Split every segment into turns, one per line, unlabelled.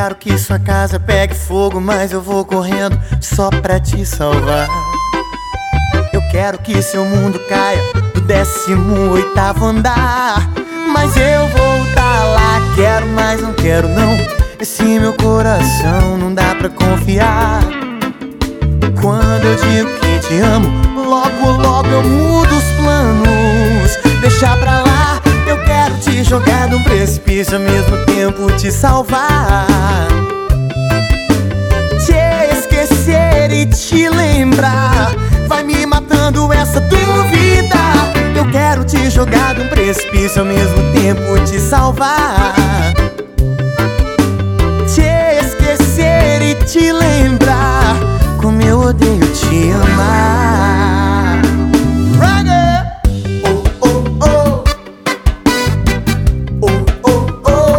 quero que sua casa pegue fogo, mas eu vou correndo só pra te salvar. Eu quero que seu mundo caia do 18º andar, mas eu vou tá lá. Quero, mas não quero não. Esse meu coração não dá pra confiar. Quando eu digo que te amo, logo, logo eu mudo os planos. Deixa pra lá, eu quero te jogar de um precipício, ao mesmo tempo te salvar. Te esquecer e te lembrar vai me matando essa dúvida. Eu quero te jogar de um precipício, ao mesmo tempo te salvar. Te esquecer e te lembrar como eu odeio te amar. Runner! Oh, oh, oh. Oh, oh, oh.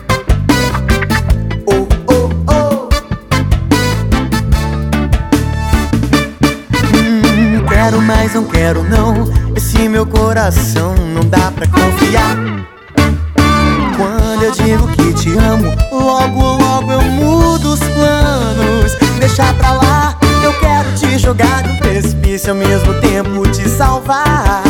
Oh, oh, oh. Quero, mas não quero não. Esse meu coração não dá pra confiar. Quando eu digo que te amo, logo, logo eu mudo os planos. Deixa pra lá, eu quero te jogar no precipício, ao mesmo tempo te salvar.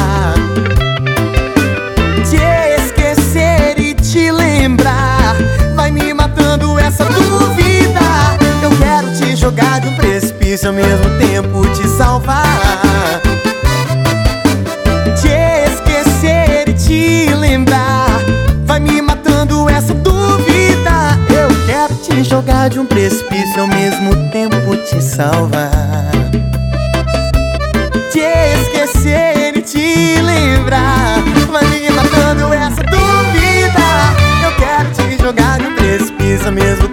Te esquecer e te lembrar vai me matando essa dúvida. Eu quero te jogar no precipício, ao mesmo tempo te salvar. Te esquecer e te lembrar vai me matando essa dúvida. Eu quero te jogar de um precipício, ao mesmo tempo te salvar. Te esquecer e te lembrar vai me matando essa dúvida. Eu quero te jogar de um precipício, ao mesmo